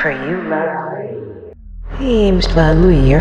For you love Imsvaluir.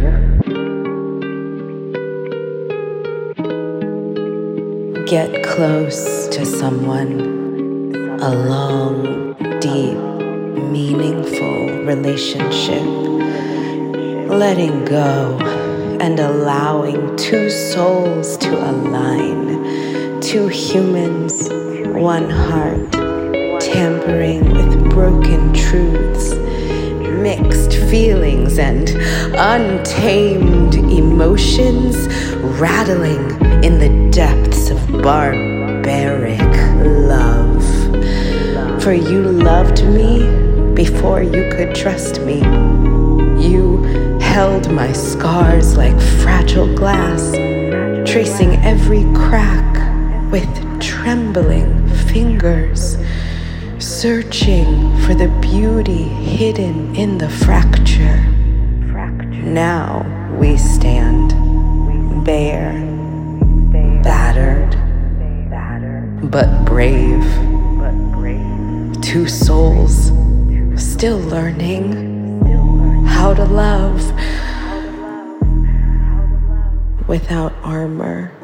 Get close to someone. A long, deep, meaningful relationship. Letting go and allowing two souls to align. Two humans, one heart. Tampering with broken truths, mixed feelings and untamed emotions rattling in the depths of barbaric love. For you loved me before you could trust me. You held my scars like fragile glass, tracing every crack with trembling fingers. Searching for the beauty hidden in the fracture. Now we stand bare, battered, but brave. Two souls still learning how to love without armor.